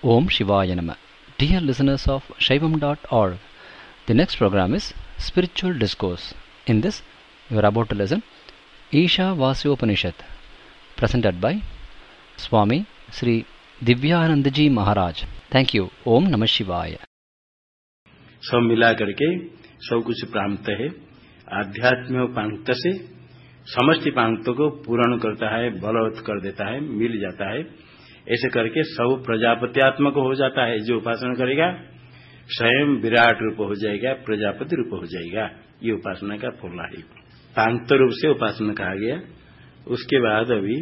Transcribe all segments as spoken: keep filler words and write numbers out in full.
Om Shivaya Nama. Dear listeners of Shaivam dot org, the next program is Spiritual Discourse. In this, you are about to listen Isha Vasyopanishad, presented by Swami Sri Divyanandaji Maharaj. Thank you. Om Namah Shivaya. सब मिला करके सब कुछ प्राप्त है। आध्यात्मिक पांक्त से समष्टि पांक्त को पूर्ण करता है, बलवत् कर देता है, मिल जाता है। ऐसे करके सब प्रजापत्यात्मक हो जाता है। जो उपासना करेगा स्वयं विराट रूप हो जाएगा, प्रजापति रूप हो जाएगा। ये उपासना का फल है। पांक्त रूप से उपासना कहा गया। उसके बाद अभी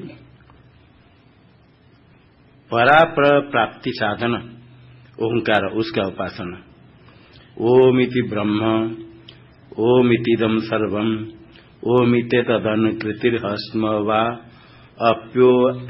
परापर प्राप्ति साधन ओंकार, उसका उपासना। ओमिति ब्रह्म, ओमितिदम सर्वम, ओमिते तदनुकृतिर्हस्म वा अप्यो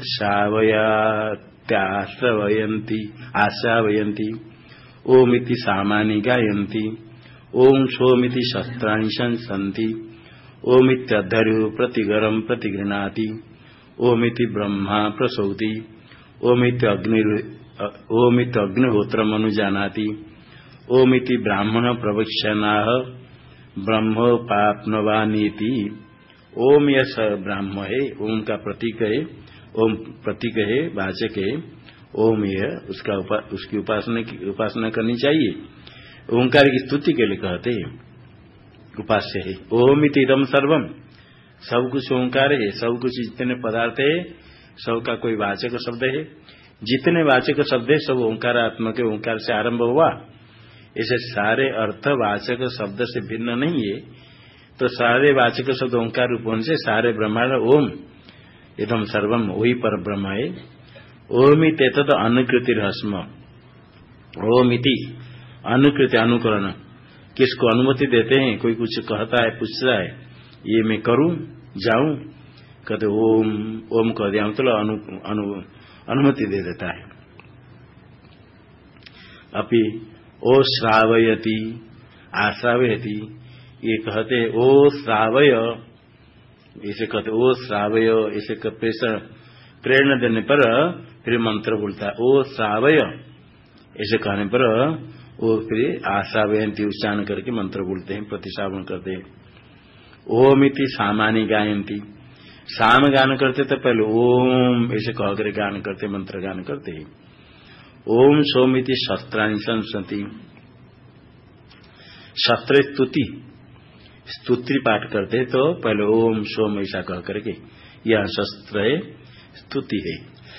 शावयात्याश्रवयन्ति आश्रावयन्ति। ओमिति सामानि गायन्ति। ओम सोमिति शस्त्राणि संसन्ति। ओमित्यद्धर्यो प्रतिगरं प्रतिगृह्णाति। ओमिति ब्रह्मा प्रसौति। ओमित्यग्निर् ओमित्यग्निहोत्रमनुजानाति। ओमिति ब्राह्मण प्रवक्ष्यनाः ब्रह्मोपाप्नवानीति। ओम यह ब्राह्म है, ओम का प्रतीक है, ओम प्रतीक है, वाचक है। ओम यह उसका उपा, उसकी उपासना की उपासना करनी चाहिए। ओंकार की स्तुति के लिए कहते हैं, उपास्य है। ओमिति इदम सर्वम, सब कुछ ओंकार है। सब कुछ जितने पदार्थ है सबका कोई वाचक शब्द है। जितने वाचक शब्द है सब ओंकारात्मक है। ओंकार से आरंभ हुआ। ऐसे सारे अर्थ वाचक शब्द से भिन्न नहीं है। तो सारे वाचक शब्द ओंकार रूप होने से सारे ब्रह्मांड ओम इदम सर्वम, वही पर ब्रह्म है। ओमिति तद अनुकृतिर्हस्म। ओमिति अनुकृति, अनुकरण। किसको अनुमति देते हैं? कोई कुछ कहता है, पूछता है, ये मैं करूं, जाऊं, कहते ओम, ओम कह दिया मतलब अनु, अनु, अनुमति दे देता है। अपि ओ श्रावयति, आश्रावयति, ये कहते ओ श्रावय, इसे कहते ओ श्रावय। इसे प्रेरणा देने पर फिर मंत्र बोलता है ओ श्रावय। ऐसे कहने पर वो फिर आश्रावयंती उच्चारण करके मंत्र बोलते हैं, प्रतिश्रावण करते हैं। ओमिति सामानि गायंती, साम गान करते तो पहले ओम ऐसे कह कर गान करते, मंत्र गान करते हैं। ओम सोमिति शस्त्राणि संसन्ति, शस्त्र स्तुति, स्तुति पाठ करते तो पहले ओम सोम ऐसा कह करके, यह शस्त्र है, स्तुति है।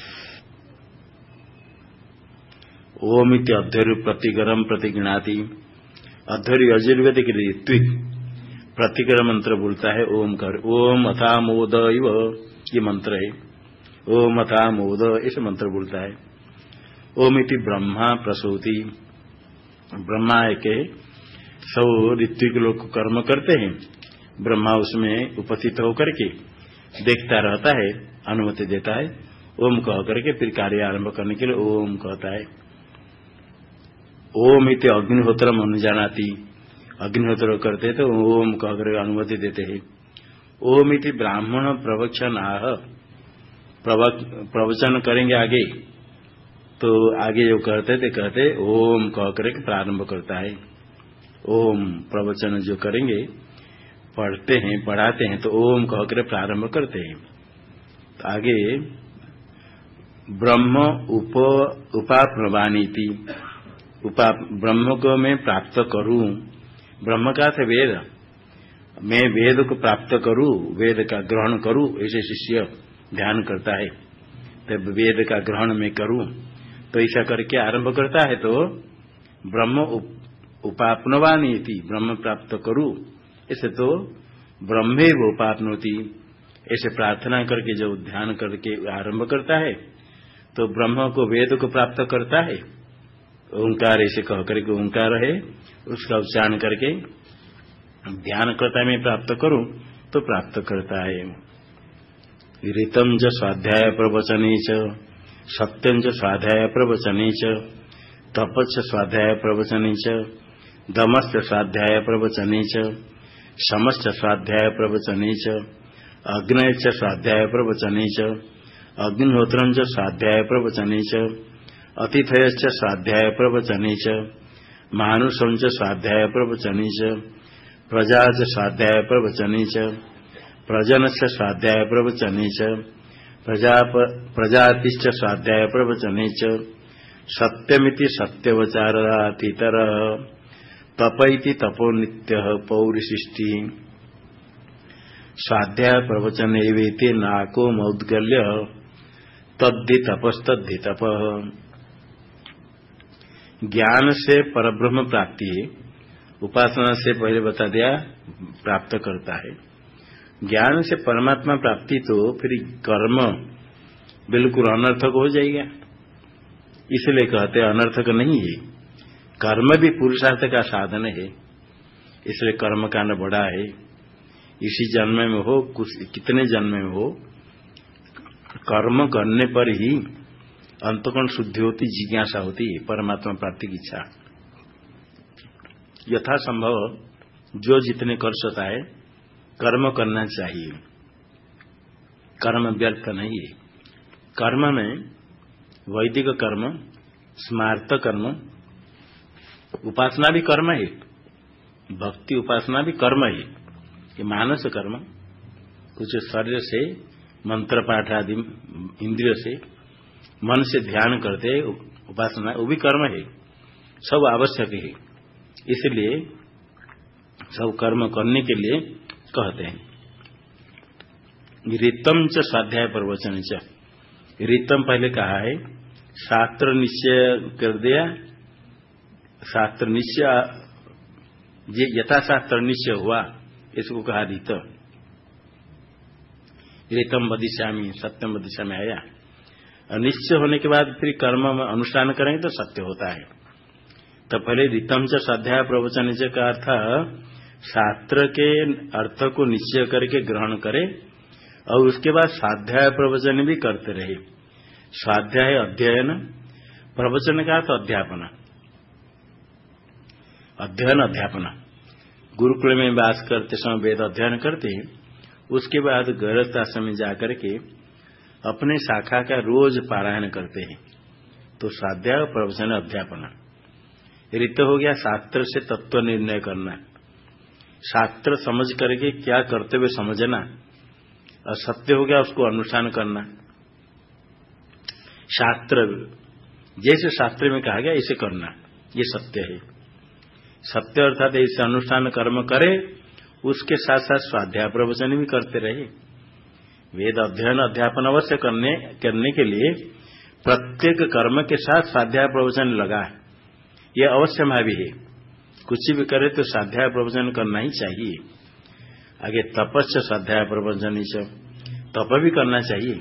ओमिति अध्वर्य प्रतिगरम प्रतिगृणाति, अध्वर्य यजुर्वेदिक ऋत्विक प्रतिगर मंत्र बोलता है ओम कर। ओम अथा मोद इव, ये मंत्र है। ओम अथा मोद ऐसे मंत्र बोलता है। ओमिति ब्रह्मा प्रसूति, ब्रह्मा है के सब ऋत्विक लोग कर्म करते हैं। ब्रह्मा उसमें उपस्थित होकर के देखता रहता है, अनुमति देता है। ओम कह करके फिर कार्य आरंभ करने के लिए ओम कहता है। ओम इति अग्निहोत्रम अनुजानाति, अग्निहोत्र करते तो ओम कह करके अनुमति देते हैं। ओम इति ब्राह्मण प्रवचन आह, प्रवचन करेंगे आगे तो आगे जो कहते थे कहते ओम कह करके प्रारंभ करता है। ओम प्रवचन जो करेंगे, पढ़ते हैं, पढ़ाते हैं तो ओम कहकर प्रारंभ करते हैं। तो आगे ब्रह्म उप उपाप्नवानीति, उपा ब्रह्म को मैं प्राप्त करूं। ब्रह्म का था वेद, मैं वेद को प्राप्त करूं, वेद का ग्रहण करूं, ऐसे शिष्य ध्यान करता है। तब वेद का ग्रहण मैं करूं, तो ऐसा करके आरंभ करता है। तो ब्रह्म उप उपाप्नवानीति, ब्रह्म प्राप्त करूं, ऐसे तो ब्रह्मे वो उपाप्नोति, ऐसे प्रार्थना करके जो ध्यान करके आरंभ करता है तो ब्रह्म को वेद को प्राप्त करता है। ओंकार ऐसे कह करके ओंकार है, उसका उच्चारण करके ध्यान करता है, मैं प्राप्त करूं तो प्राप्त करता है। ऋतम च स्वाध्याय प्रवचने च, सत्यं च स्वाध्याय प्रवचने च, तपश्च स्वाध्याय प्रवचने च, दमश्च स्वाध्याय प्रवचने च, शमश्च स्वाध्याय प्रवचने च, अग्नयश्च स्वाध्याय प्रवचने च, अग्निहोत्रं च स्वाध्याय प्रवचने च, अतिथयश्च स्वाध्याय प्रवचने च मानुषं च स्वाध्याय प्रवचने च प्रजा च स्वाध्याय प्रवचने च प्रजनस्य स्वाध्याय प्रवचने च प्रजा प्रजातिश्च स्वाध्याय प्रवचने च सत्यमिति सत्यवचारातितरः तप इति तपो नित्यः पौरुषिष्टि स्वाध्याय प्रवचन एवेति नाको मौद्गल्य तद्धि तपस्तद्धि तपः। ज्ञान से परब्रह्म प्राप्ति है, उपासना से पहले बता दिया प्राप्त करता है। ज्ञान से परमात्मा प्राप्ति तो फिर कर्म बिल्कुल अनर्थक हो जाएगा, इसलिए कहते हैं अनर्थक नहीं है। कर्म भी पुरुषार्थ का साधन है, इसलिए कर्म कांड बड़ा है। इसी जन्म में हो कुछ कितने जन्म में हो, कर्म करने पर ही अंतःकरण शुद्धि होती, जिज्ञासा होती है, परमात्मा प्राप्ति की इच्छा। यथा संभव जो जितने कर सकता है कर्म करना चाहिए, कर्म व्यर्थ नहीं है। कर्म में वैदिक कर्म, स्मार्त कर्म, उपासना भी कर्म है, भक्ति उपासना भी कर्म है। ये मानस कर्म कुछ शरीर से मंत्र पाठ आदि इंद्रिय से मन से ध्यान करते उपासना, वो भी कर्म है, सब आवश्यक है। इसलिए सब कर्म करने के लिए कहते हैं। ऋतम च स्वाध्याय प्रवचन च, ऋतम पहले कहा है, शास्त्र निश्चय कर दिया, शास्त्र निश्चय यथा शास्त्र निश्चय हुआ, इसको कहा ऋत। ऋतम बदिश्यामी, सत्यम बदिश्यामी आया। निश्चय होने के बाद फिर कर्म में अनुष्ठान करेंगे तो सत्य होता है। तो पहले ऋतम च स्वाध्याय प्रवचन च का अर्थ शास्त्र के अर्थ को निश्चय करके ग्रहण करे और उसके बाद स्वाध्याय प्रवचन भी करते रहे। स्वाध्याय अध्ययन, प्रवचन का अर्थ अध्यापन, अध्ययन अध्यापन। गुरुकुल में वास करते समय वेद अध्ययन करते हैं, उसके बाद गृहस्थ आश्रम में जाकर के अपने शाखा का रोज पारायण करते हैं, तो स्वाध्याय प्रवचन अध्यापन। ऋत हो गया शास्त्र से तत्व निर्णय करना, शास्त्र समझ करके क्या कर्तव्य समझना, और सत्य हो गया उसको अनुष्ठान करना। शास्त्र जैसे शास्त्र में कहा गया ऐसे करना, ये सत्य है। सत्य अर्थात ऐसे अनुष्ठान कर्म करे, उसके साथ साथ स्वाध्याय प्रवचन भी करते रहे। वेद अध्ययन अध्यापन अवश्य करने करने के लिए प्रत्येक कर्म के साथ स्वाध्याय प्रवचन लगा है, यह अवश्य भावी है। कुछ भी करे तो स्वाध्याय प्रवचन करना ही चाहिए। आगे तपस्या स्वाध्याय प्रवचन, तप भी करना चाहिए।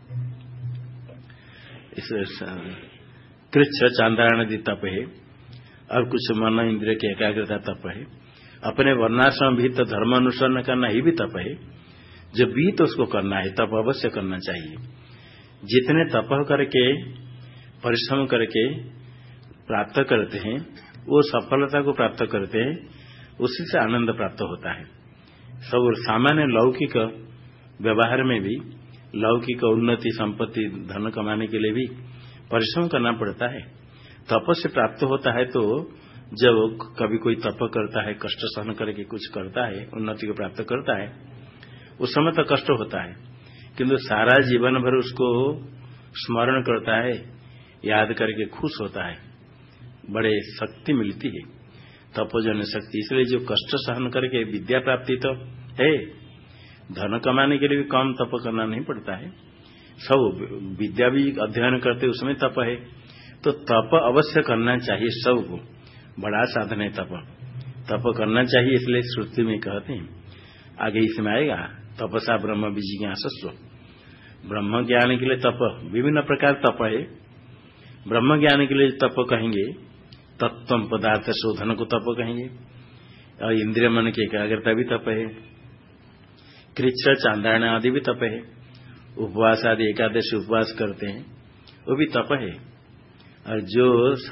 इस कृच्छ चांद्रायण आदि तप है, और कुछ मन इंद्रिय की एकाग्रता तप है। अपने वर्णाश्रम भी तो धर्म अनुसरण करना ही भी तप है। जो भी तो उसको करना है, तप अवश्य करना चाहिए। जितने तप करके परिश्रम करके प्राप्त करते हैं, वो सफलता को प्राप्त करते हैं, उसी से आनंद प्राप्त होता है। सब सामान्य लौकिक व्यवहार में भी, लौकिक उन्नति संपत्ति धन कमाने के लिए भी परिश्रम करना पड़ता है। तप से प्राप्त होता है। तो जब कभी कोई तप करता है, कष्ट सहन करके कुछ करता है, उन्नति को प्राप्त करता है, उस समय तो कष्ट होता है, किंतु सारा जीवन भर उसको स्मरण करता है, याद करके खुश होता है, बड़े शक्ति मिलती है, तपोजन शक्ति। इसलिए जो कष्ट सहन करके विद्या प्राप्ति तो है, धन कमाने के लिए भी कम तप करना नहीं पड़ता है। सब विद्या भी अध्ययन करते उसमें तप है, तो तप अवश्य करना चाहिए। सबको बड़ा साधन है तप, तप करना चाहिए। इसलिए श्रुति में कहते हैं, आगे इसमें आएगा, तपसा ब्रह्म विजिज्ञासस्व। ब्रह्म ज्ञान के लिए तप, विभिन्न प्रकार तप है। ब्रह्म ज्ञान के लिए तप कहेंगे, तत्व पदार्थ शोधन को तप कहेंगे, और इंद्रिय मन की एकाग्रता भी तप है। कृच्छ चांद्रायण आदि भी तप है। उपवास आदि एकादशी उपवास करते हैं, वो भी तप है। और जो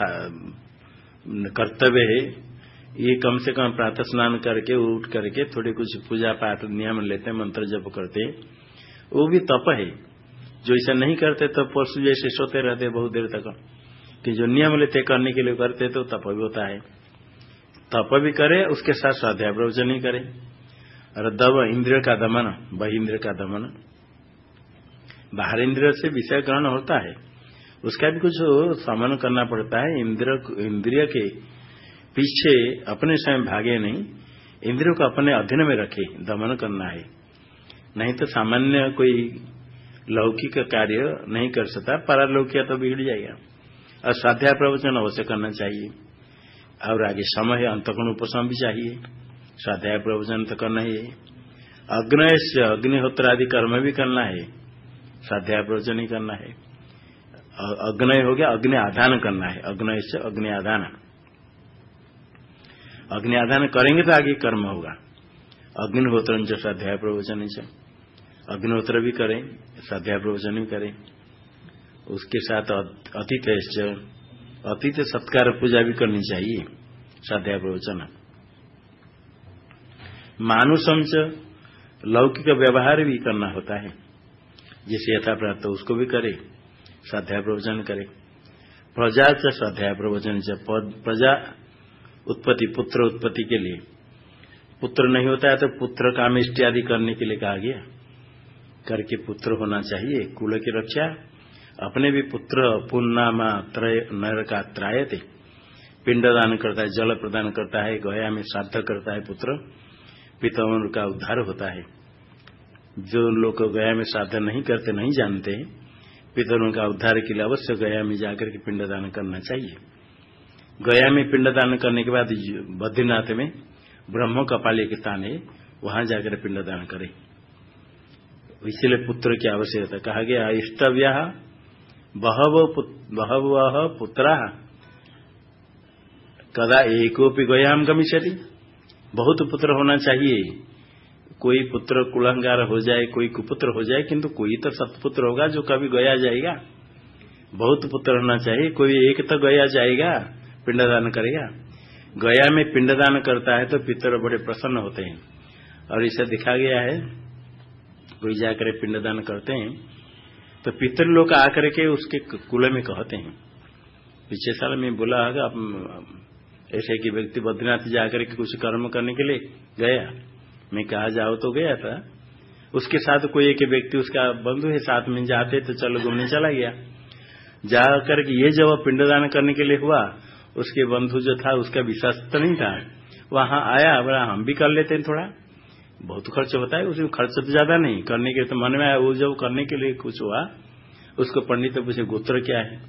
कर्तव्य है, ये कम से कम प्रातः स्नान करके उठ करके थोड़े कुछ पूजा पाठ नियम लेते हैं, मंत्र जप करते हैं, वो भी तप है। जो ऐसा नहीं करते तो पशु जैसे सोते रहते बहुत देर तक, कि जो नियम लेते करने के लिए करते तो तप भी होता है, तप भी करे उसके साथ स्वाध्याय प्रवचन ही करे। और दव इंद्रिय का दमन, बहि इंद्रिय का दमन, बाहर इंद्रिय से विषय ग्रहण होता है उसका भी कुछ समन करना पड़ता है। इंद्रिय इंद्रिय के पीछे अपने स्वयं भागे नहीं, इंद्रियों को अपने अधीन में रखे दमन करना है। नहीं तो सामान्य कोई लौकिक कार्य नहीं कर सकता, पारलौकिक तो बिगड़ जाएगा। और स्वाध्याय प्रवचन अवश्य करना चाहिए। और आगे समय अंतःकरण उपशम भी चाहिए, स्वाध्याय प्रवचन तो करना ही है। अग्नय से अग्निहोत्र आदि कर्म भी करना है, स्वाध्याय प्रवचन ही करना है। अग्नय हो गया, अग्नि आधान करना है, अग्नय से अग्नि आधान, अग्नि आधान करेंगे तो आगे कर्म होगा। अग्निहोत्र जो स्वाध्याय प्रवचन से अग्निहोत्र भी करें, स्वाध्याय प्रवचन भी करें। उसके साथ अतिथि अतिथि सत्कार पूजा भी करनी चाहिए, स्वाध्याय प्रवचन। मानुषम च लौकिक व्यवहार भी करना होता है, जिसे यथा प्राप्त उसको भी करे, स्वाध्याय प्रवचन करे। प्रजा च स्वाध्याय प्रवचन से प्रजा उत्पत्ति, पुत्र उत्पत्ति के लिए, पुत्र नहीं होता है तो पुत्र काम इत्यादि करने के लिए कहा गया, करके पुत्र होना चाहिए, कुल की रक्षा। अपने भी पुत्र पुन्नामा त्रय नरका त्रायते, पिंडदान करता है, जल प्रदान करता है, गया में श्राद्ध करता है पुत्र, पिताओं का उद्धार होता है। जो लोग गया में श्राद्ध नहीं करते, नहीं जानते, पितरों का उद्धार के लिए अवश्य गया में जाकर के पिंडदान करना चाहिए। गया में पिंडदान करने के बाद बद्रीनाथ में ब्रह्म कपाली के स्थान है, वहां जाकर पिंडदान करे। इसलिए पुत्र की आवश्यकता कहा गया। इष्टव्या बहवः पुत्रा कदा एकोपि गयाम गमिष्यति, बहुत पुत्र होना चाहिए। कोई पुत्र कुलंगार हो जाए, कोई कुपुत्र हो जाए, किंतु कोई तो सत्पुत्र होगा जो कभी गया जाएगा। बहुत पुत्र होना चाहिए, कोई एक तो गया जाएगा, पिंडदान करेगा। गया में पिंडदान करता है तो पितर बड़े प्रसन्न होते हैं। और इसे दिखा गया है, कोई जाकर पिंडदान करते हैं तो पितर लोग आकर के उसके कुल में कहते हैं। पिछले साल में बोला होगा, ऐसे कि व्यक्ति बद्रीनाथ जाकर के कुछ कर्म करने के लिए गया, मैं कहा जाओ तो गया था, उसके साथ कोई एक व्यक्ति उसका बंधु है, साथ में जाते तो चलो घूमने चला गया। जाकर के ये जब पिंडदान करने के लिए हुआ, उसके बंधु जो था उसका विश्वास तो नहीं था, वहां आया, बोला हम भी कर लेते हैं, थोड़ा बहुत खर्च होता है, उसमें खर्च तो ज्यादा नहीं, करने के तो मन में आया। वो जब करने के लिए कुछ हुआ, उसको पंडित तो पूछे गोत्र क्या है,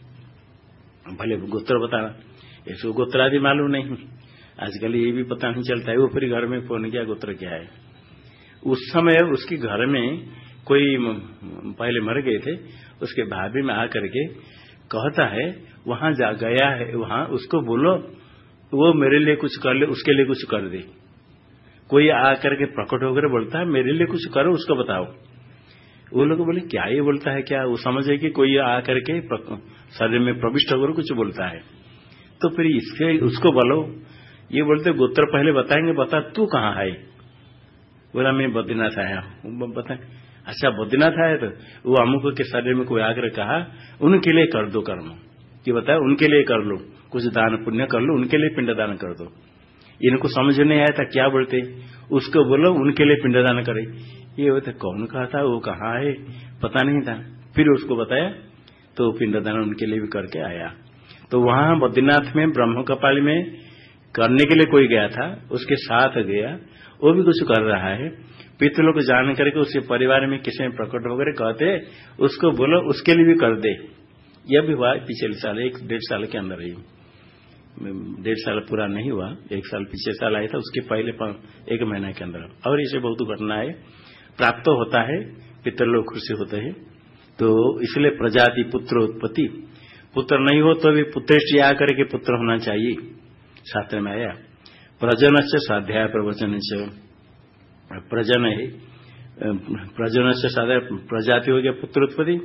भले गोत्र बताना, ऐसे गोत्र आदि मालूम नहीं, आजकल ये भी पता नहीं चलता है। वो फिर घर में फोन किया गोत्र क्या है। उस समय उसके घर में कोई पहले मर गए थे, उसके भाभी में आकर के कहता है वहां जा गया है, वहां उसको बोलो वो मेरे लिए कुछ कर ले, उसके लिए कुछ कर दे। कोई आकर के प्रकट होकर बोलता है मेरे लिए कुछ करो, उसको बताओ। वो लोग बोले क्या ये बोलता है, क्या वो समझे कि कोई आकर के शरीर में प्रविष्ट होकर कुछ बोलता है। तो फिर इसके उसको बोलो, ये बोलते गोत्र पहले बताएंगे, बता तू कहाँ है। बोला मैं बद्रीनाथ आया हूँ। बता अच्छा बद्रीनाथ आया, तो वो अमुक के शरीर में कोई आकर कहा उनके लिए कर दो कर्म, कि बताया उनके लिए कर लो, कुछ दान पुण्य कर लो, उनके लिए पिंडदान कर दो। इनको समझ नहीं आया था क्या बोलते, उसको बोलो उनके लिए पिंडदान करे। ये बोलते कौन कहा था, वो कहाँ है, पता नहीं था। फिर उसको बताया तो पिंडदान उनके लिए भी करके आया। तो वहां बद्रीनाथ में ब्रह्म कपाली में करने के लिए कोई गया था, उसके साथ गया, वो भी कुछ कर रहा है। पितरों को जान करके उसके परिवार में किसी में प्रकट होकर कहते उसको बोलो उसके लिए भी कर दे। यह भी हुआ पिछले साल, एक डेढ़ साल के अंदर ही, डेढ़ साल पूरा नहीं हुआ, एक साल पिछले साल आया था, उसके पहले एक महीना के अंदर। और ऐसे बहुत घटनाएं प्राप्त होता है, पितर लोग खुशी होते हैं। तो इसलिए प्रजाति पुत्र उत्पत्ति, पुत्र नहीं हो तो भी पुत्रेष्टि आकर के पुत्र होना चाहिए, शास्त्र में आया। प्रजन से स्वाध्याय प्रवचन से, प्रजन है, प्रजन से स्वाध्याय, प्रजाति हो गया पुत्र उत्पत्ति,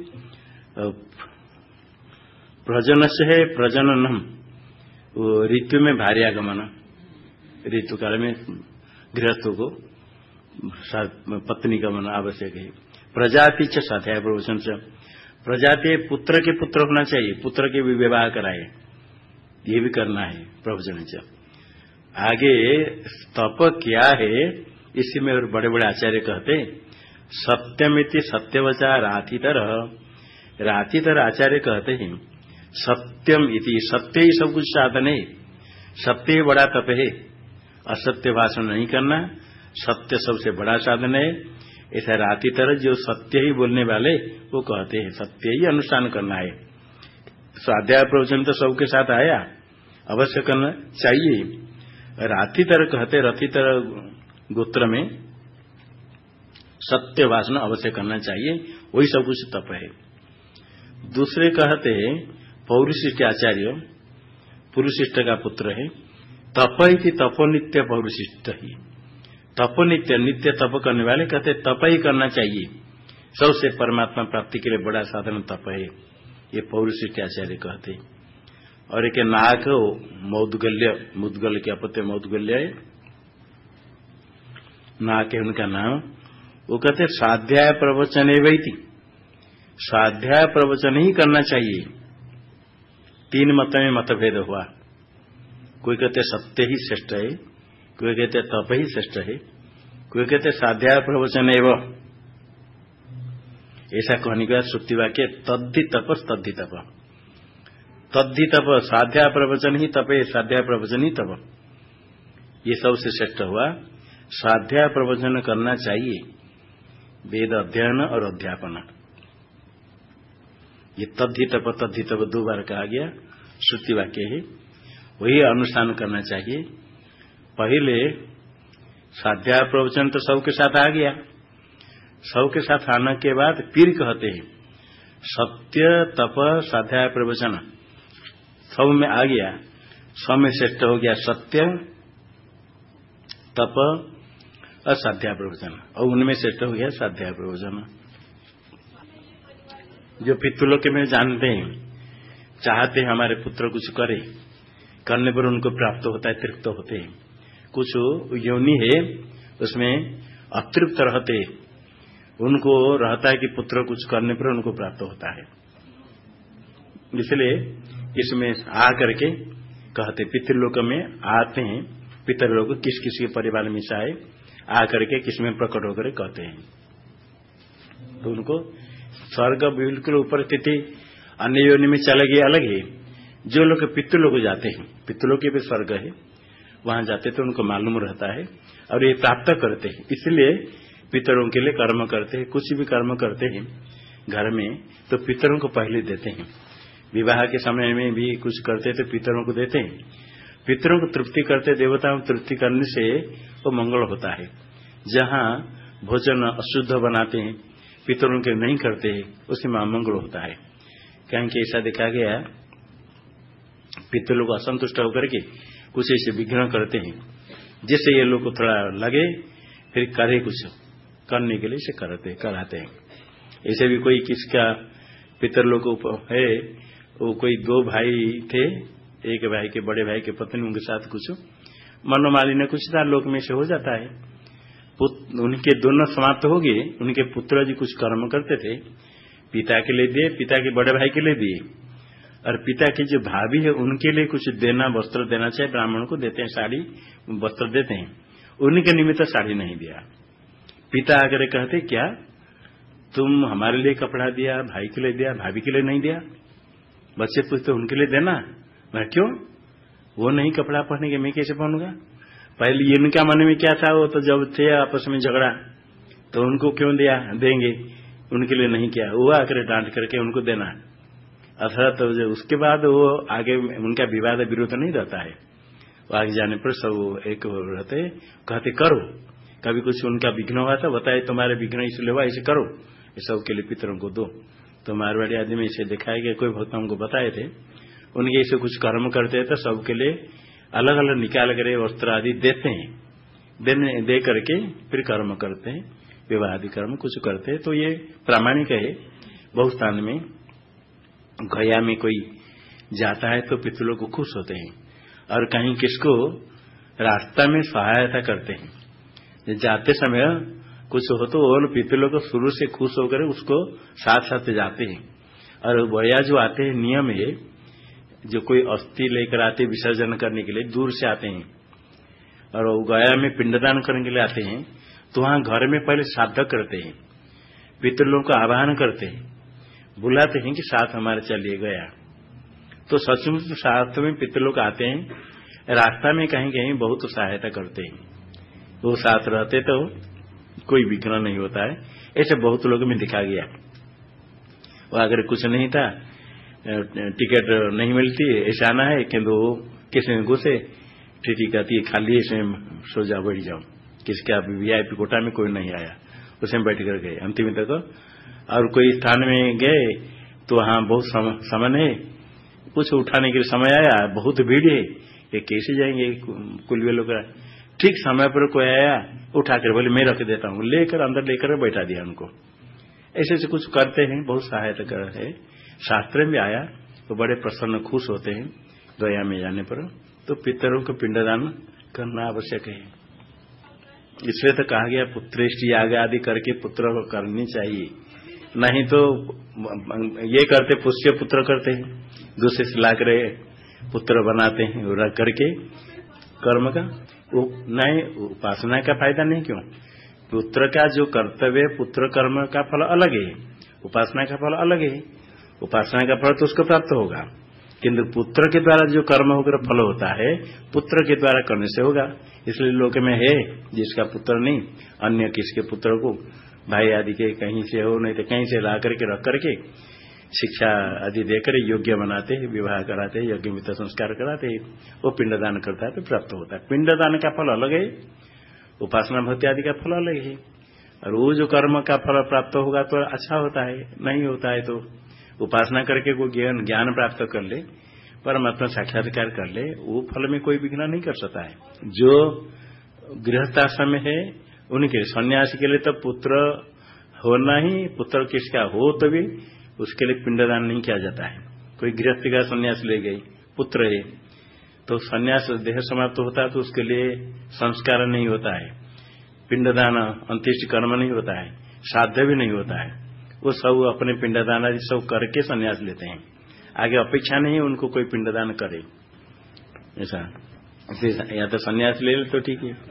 प्रजन से है प्रजननम, ऋतु में भार्यागमन, ऋतु काल में गृहस्थों को पत्नी गमन आवश्यक है। प्रजाति च स्वाध्याय प्रवचन से, प्रजाति पुत्र के पुत्र होना चाहिए, पुत्र के भी विवाह कराए, ये भी करना है प्रवचन। आगे तप क्या है, इसी में और बड़े बड़े आचार्य कहते सत्यमिति सत्यवचा रातितर, रातितर आचार्य कहते हैं सत्यम इति, सत्य ही सब कुछ साधन है, सत्य ही बड़ा तप है, असत्य भाषण नहीं करना, सत्य सबसे बड़ा साधन है। ऐसा रातितर जो सत्य ही बोलने वाले वो कहते हैं सत्य ही अनुष्ठान करना है। स्वाध्याय प्रवचन तो सबके साथ आया, अवश्य करना चाहिए। रातितर कहते, रतितर गोत्र में सत्य भाषण अवश्य करना चाहिए, वही सब कुछ तप है। दूसरे कहते हैं पौरुशिष्ट आचार्य, पुरुशिष्ट का पुत्र है, तप ही तपोनित्य पौरुशिष्ट ही, तपोनित्य नित्य तप करने वाले कहते तप ही करना चाहिए, सबसे परमात्मा प्राप्ति के लिए बड़ा साधन तप है, ये पौरुशिष्ट आचार्य कहते। और एक नाक मौदगल्य, मुदगल के अपत्य मौदगल्य है, नाक है उनका नाम, वो कहते स्वाध्याय प्रवचन एवं थी, स्वाध्याय प्रवचन ही करना चाहिए। तीन मत में मतभेद हुआ, कोई कहते सत्य ही श्रेष्ठ है, कोई कहते तप ही श्रेष्ठ है, कोई कहते स्वाध्याय प्रवचन एवं। ऐसा कहने के बाद श्रुति वाक्य तद्धि तप तद्धि तप, तद्धि तप, स्वाध्याय प्रवचन ही तप है, स्वाध्याय प्रवचन ही तप, ये सबसे श्रेष्ठ हुआ। स्वाध्याय प्रवचन करना चाहिए, वेद अध्ययन और अध्यापन, ये तद्धि तप तद्धि तप दो बार कहा गया, श्रुति वाक्य है, वही अनुष्ठान करना चाहिए। पहले स्वाध्याय प्रवचन तो सबके साथ आ गया, सबके साथ आने के बाद फिर कहते हैं सत्य तप स्वाध्याय प्रवचन सब में आ गया, सब में श्रेष्ठ हो गया सत्य तप और स्वाध्याय प्रवचन, और उनमें श्रेष्ठ हो गया स्वाध्याय प्रवचन। जो पितृलोक में जानते हैं, चाहते हैं हमारे पुत्र कुछ करे, करने पर उनको प्राप्त होता है, तृप्त होते हैं। कुछ योनि है उसमें अतृप्त रहते, उनको रहता है कि पुत्र कुछ करने पर उनको प्राप्त होता है, इसलिए इसमें आ करके कहते पितृलोक में आते हैं, पितृलोक किस किस के परिवार में से आए, आ करके किसमें प्रकट होकर कहते हैं, तो उनको स्वर्ग बिल्कुल ऊपर स्थिति अन्य योनि में चले गए अलग है। जो लोग पितृलोक जाते हैं, पितृलोक भी स्वर्ग है, वहां जाते तो उनको मालूम रहता है और ये प्राप्त करते हैं, इसलिए पितरों के लिए कर्म करते हैं। कुछ भी कर्म करते हैं घर में तो पितरों को पहले देते हैं, विवाह के समय में भी कुछ करते तो पितरों को देते हैं, पितरों को तृप्ति करते, देवताओं को तृप्ति करने से वो मंगल होता है। जहां भोजन अशुद्ध बनाते हैं, पितरों के नहीं करते हैं, उसमें अमंगल होता है। क्योंकि ऐसा देखा गया पितर लोग असंतुष्ट होकर के कुछ ऐसे विघ्न करते हैं, जिससे ये लोग को थोड़ा लगे फिर करे, कुछ करने के लिए से करते कराते हैं। ऐसे भी कोई किसका पितर लोग है, वो कोई दो भाई थे, एक भाई के बड़े भाई के पत्नी, उनके साथ कुछ मनोमालिन्य कुछ था, लोक में से हो जाता है, उनके दोनों समाप्त हो गए। उनके पुत्र जी कुछ कर्म करते थे, पिता के लिए दिए, पिता के बड़े भाई के लिए दिए, और पिता की जो भाभी है उनके लिए कुछ देना, वस्त्र देना चाहिए, ब्राह्मण को देते हैं, साड़ी वस्त्र देते हैं, उनके निमित्त साड़ी नहीं दिया। पिता आकर कहते क्या तुम हमारे लिए कपड़ा दिया, भाई के लिए दिया, भाभी के लिए नहीं दिया? बच्चे पूछते उनके लिए देना, मैं क्यों, वो नहीं कपड़ा पहने के मैं कैसे पहनूंगा? पहले इनका मन में क्या था, वो तो जब थे आपस में झगड़ा तो उनको क्यों दिया, देंगे, उनके लिए नहीं किया, वो आकर डांट करके उनको देना। अथवा तो उसके बाद वो आगे उनका विवाद विरोध नहीं रहता है, वो आगे जाने पर सब एक रहते, कहते करो, कभी कुछ उनका विघ्न हुआ था, बताए तुम्हारे विघ्न इसलिए हुआ, ऐसे करो, ये सब के लिए पितरों को दो। तो मारवाड़ी आदि में इसे दिखाया गया, कोई भक्त हमको बताए थे, उनके ऐसे कुछ कर्म करते हैं तो सबके लिए अलग अलग निकाल कर वस्त्र आदि देते हैं, देने दे करके फिर कर्म करते हैं, विवाह आदि कर्म कुछ करते हैं। तो ये प्रामाणिक है। बहुत स्थान में गया में कोई जाता है तो पितरों को खुश होते हैं, और कहीं किसको रास्ता में सहायता करते हैं, जाते समय कुछ हो तो वो पितरों को शुरू से खुश होकर उसको साथ साथ जाते हैं, और गया जो आते हैं नियम है, जो कोई अस्थि लेकर आते विसर्जन करने के लिए दूर से आते हैं, और गया में पिंडदान करने के लिए आते हैं, तो वहां घर में पहले श्राद्ध करते हैं, पितरों का आवाहन करते हैं, बुलाते हैं कि साथ हमारे चलिए गया। तो सचमुच साथ में पितरों का आते हैं, रास्ता में कहीं कहीं बहुत सहायता करते हैं, वो साथ रहते तो कोई विघ्न नहीं होता है। ऐसे बहुत लोगों में दिखा गया। वो अगर कुछ नहीं था, टिकट नहीं मिलती, ऐसा आना है किंतु किसी में घुसे टीटी कहती है खाली इसमें सो जाओ बैठ जाओ, किसके आप वीआईपी कोटा में कोई नहीं आया, उसमें बैठ कर गए अंतिम तक। और कोई स्थान में गए तो वहां बहुत समय है, कुछ उठाने के लिए समय आया, बहुत भीड़ है, ये कैसे जाएंगे कुल वे लोग। ठीक समय पर कोई आया, उठाकर बोले मैं रख देता हूँ, लेकर अंदर लेकर बैठा दिया उनको। ऐसे से कुछ करते हैं, बहुत सहायता कर रहे हैं। शास्त्र में आया तो बड़े प्रसन्न खुश होते हैं गया में जाने पर। तो पितरों को पिंडदान करना आवश्यक है, इसलिए तो कहा गया पुत्रेष्टि याग आदि करके पुत्र को करनी चाहिए। नहीं तो ये करते पुष्य पुत्र करते हैं, दूसरे से ला कर पुत्र बनाते हैं, रख करके कर्म का नहीं, उपासना का फायदा नहीं। क्यों? पुत्र का जो कर्तव्य, पुत्र कर्म का फल अलग है, उपासना का फल अलग है। उपासना का फल तो उसको प्राप्त होगा, किंतु पुत्र के द्वारा जो कर्म होकर फल होता है पुत्र के द्वारा करने से होगा। इसलिए लोक में है जिसका पुत्र नहीं, अन्य किसके पुत्र को भाई आदि के कहीं से हो, नहीं तो कहीं से ला करके रख करके शिक्षा आदि देकर योग्य बनाते हैं, विवाह कराते हैं, यज्ञ मित्र संस्कार कराते हैं, वो पिंडदान करता है तो प्राप्त होता है। पिंडदान का फल अलग है, उपासना भक्ति आदि का फल अलग है। और वो जो कर्म का फल प्राप्त होगा तो अच्छा होता है, नहीं होता है तो उपासना करके कोई ज्ञान ज्ञान प्राप्त कर ले, परमात्मा साक्षात्कार कर ले, वो फल में कोई विघ्न नहीं कर सकता है। जो गृहस्थाश्रम है उनके सन्यासी के लिए तो पुत्र होना ही, पुत्र किसका हो तो भी उसके लिए पिंडदान नहीं किया जाता है। कोई गृहस्थी का सन्यास ले गई, पुत्र है तो सन्यास देह समाप्त तो होता है तो उसके लिए संस्कार नहीं होता है, पिंडदान अंत्येष्टि कर्म नहीं होता है, श्राद्ध भी नहीं होता है। वो सब अपने पिंडदान आदि सब करके सन्यास लेते हैं, आगे अपेक्षा नहीं उनको कोई पिंडदान करे। ऐसा या तो सन्यास ले ले तो ठीक है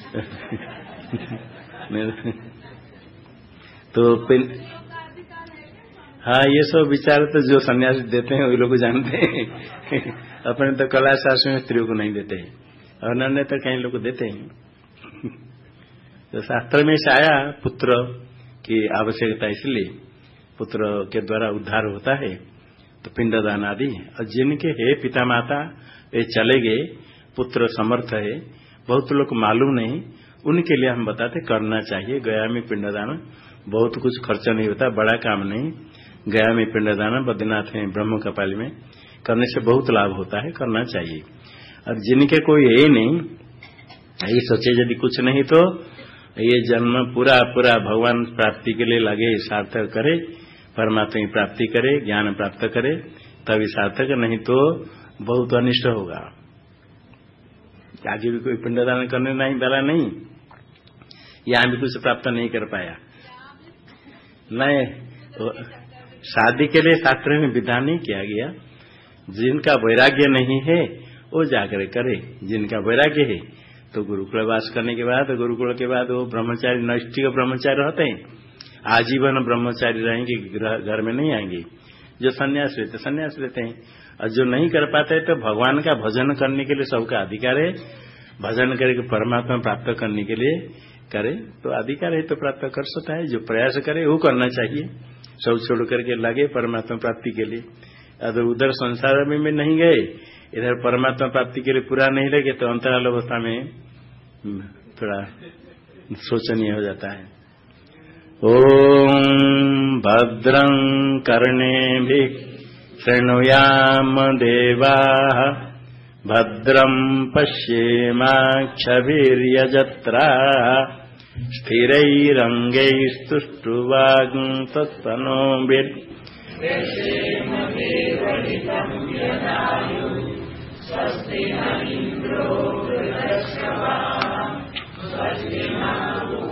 तो पिंड, हाँ ये सब विचार तो जो सन्यासी देते हैं वे लोग जानते हैं अपने तो कला शास्त्र में स्त्रियों को नहीं देते हैं, और अन्य तो कई लोग देते हैं। तो शास्त्र में से आया पुत्र की आवश्यकता, इसलिए पुत्र के द्वारा उद्धार होता है तो पिंडदान आदि। और जिनके है पिता माता ये चले गए, पुत्र समर्थ है, बहुत लोग मालूम नहीं, उनके लिए हम बताते करना चाहिए। गया में पिंडदान बहुत कुछ खर्चा नहीं होता, बड़ा काम नहीं। गया में पिंडदान बद्रीनाथ में ब्रह्म कपाली में करने से बहुत लाभ होता है, करना चाहिए। और जिनके कोई है नहीं, ये सोचे यदि कुछ नहीं तो ये जन्म पूरा पूरा भगवान प्राप्ति के लिए लगे, सार्थक करे, परमात्मा की प्राप्ति करे, ज्ञान प्राप्त करे, तभी सार्थक, नहीं तो बहुत अनिष्ट होगा। आगे भी कोई पिंडदान करने नहीं वाला नहीं, यहां भी कुछ प्राप्त नहीं कर पाया। नहीं, शादी के लिए शास्त्र में विधान नहीं किया गया, जिनका वैराग्य नहीं है वो जाकर करे। जिनका वैराग्य है तो गुरुकुल वास करने के बाद, गुरुकुल के बाद वो ब्रह्मचारी नैष्ठिक ब्रह्मचारी रहते हैं, आजीवन ब्रह्मचारी रहेंगे, घर में नहीं आएंगे। जो सन्यास लेते सन्यास लेते हैं, और जो नहीं कर पाते तो भगवान का भजन करने के लिए सबका अधिकार है, भजन करके परमात्मा प्राप्त करने के लिए करे तो अधिकार है, तो प्राप्त कर सकता है। जो प्रयास करे वो करना चाहिए, सब छोड़ करके लगे परमात्मा प्राप्ति के लिए। अगर उधर संसार में, में नहीं गए, इधर परमात्मा प्राप्ति के लिए पूरा नहीं लगे तो अंतराल अवस्था में थोड़ा शोचनीय हो जाता है। ओम भद्रं कर्णेभिः शृणुयाम देवाः, भद्रं पश्येमाक्षभिर्यजत्राः, स्थिरैरङ्गैस्तुष्टुवागुंसत्तनोभिर् स्वस्ति न इंद्रो वृद्धश्रवाः, स्वस्ति न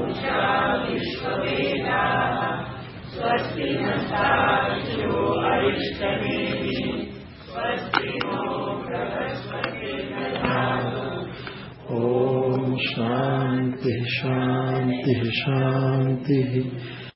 पूषा विश्ववेदाः, स्वस्ति न साक्षो शांति शांति शांति।